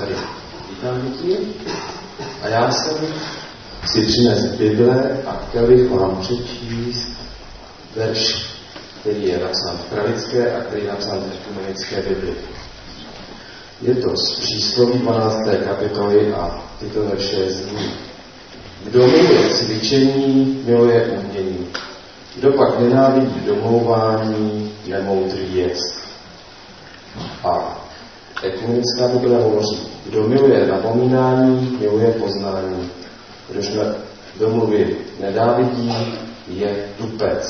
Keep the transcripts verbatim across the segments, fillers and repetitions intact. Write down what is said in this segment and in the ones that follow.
tady vítám děti. A já jsem si přinesl Bible a chtěl bych vám přečíst verš, který je napsán v pravické a který je napsán v ekumenické Bibli. Je to z Přísloví dvanácté kapitoly a tyto verše zní: Kdo miluje cvičení, miluje umění. Kdo pak nenávidí domlouvání, nemoudrý jest. A ekumenická Bible hovoří: Kdo miluje napomínání, miluje poznání. Kdož na domluvy nenávidí, je tupec.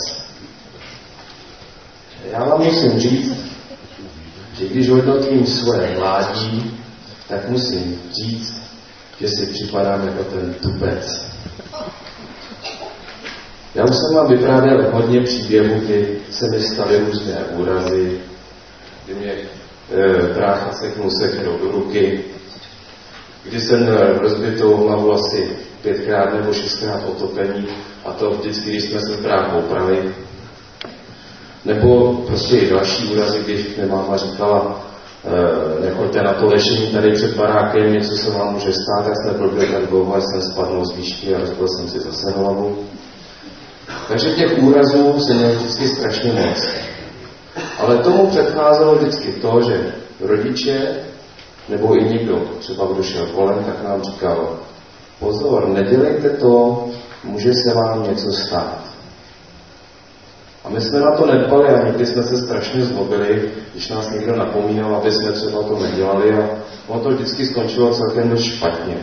Já vám musím říct, že když hodnotím svoje mládí, tak musím říct, že si připadám jako ten tupec. Já už jsem vám vyprávěl hodně příběhů, kdy se mi staly různé úrazy, kdy mě e, brácha seknul sekerou do ruky, kdy jsem měl rozbitou hlavu asi pětkrát nebo šestkrát otopení, a to vždycky, když jsme se s bráchou prali. Nebo prostě i další úrazy, když mě máma říkala, e, nechoďte na to lešení tady před barákem, něco se vám může stát, tak jsme proběhli tak dlouho, až jsem spadnul z výšky a rozbil jsem si zase hlavu. Takže těch úrazů se měl vždycky strašně moc. Ale tomu předcházelo vždycky to, že rodiče, nebo i někdo, třeba kdo šel kolem, tak nám říkal: pozor, nedělejte to, může se vám něco stát. A my jsme na to nedbali a někdy jsme se strašně zlobili, když nás někdo napomínal, aby jsme třeba to nedělali, a ono to vždycky skončilo celkem dost špatně.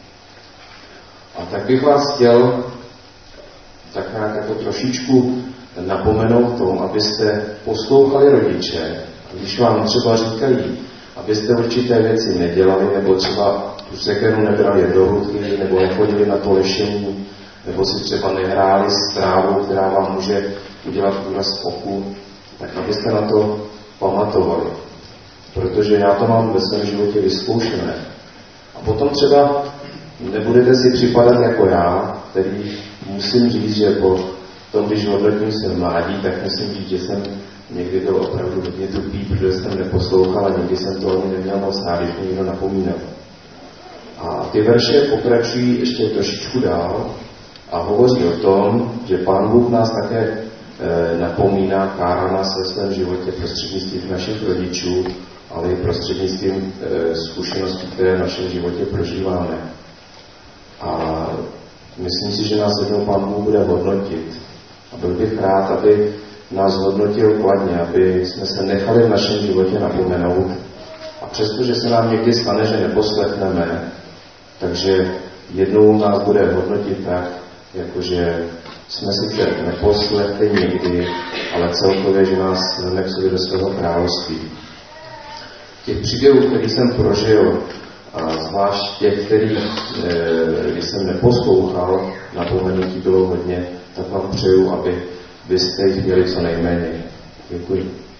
A tak bych vás chtěl tak nějak jako trošičku napomenout tom, abyste poslouchali rodiče, a když vám třeba říkají, abyste určité věci nedělali, nebo třeba tu sekeru nebrali do ruky, nebo nechodili na to lešení, nebo si třeba nehráli s trávou, která vám může udělat úraz v oku, tak abyste na to pamatovali. Protože já to mám ve svém životě vyzkoušené. A potom třeba nebudete si připadat jako já, který musím říct, že po tom, když hodnotím své mládí, tak musím říct, že jsem někdy byl opravdu hodně tupý, protože jsem neposlouchal a někdy jsem to ani neměl moc rád, když mě někdo napomínal. A ty verše pokračují ještě trošičku dál a hovoří o tom, že Pán Bůh nás také e, napomíná, kárá nás ve svém životě prostřednictvím našich rodičů, ale i prostřednictvím e, zkušeností, které v našem životě prožíváme. A myslím si, že nás jednou Pán Bůh bude hodnotit. A byl bych rád, aby nás hodnotil kladně, aby jsme se nechali v našem životě napomenout. A přestože se nám někdy stane, že neposlechneme, takže jednou nás bude hodnotit tak, jakože jsme sice neposlechli někdy, ale celkově, že nás vezme k sobě do svého království. Těch příběhů, který jsem prožil, a zvlášť těch, který, když jsem neposlouchal, napomenutí bylo hodně, tak vám přeju, aby byste jich měli co nejméně. Děkuji.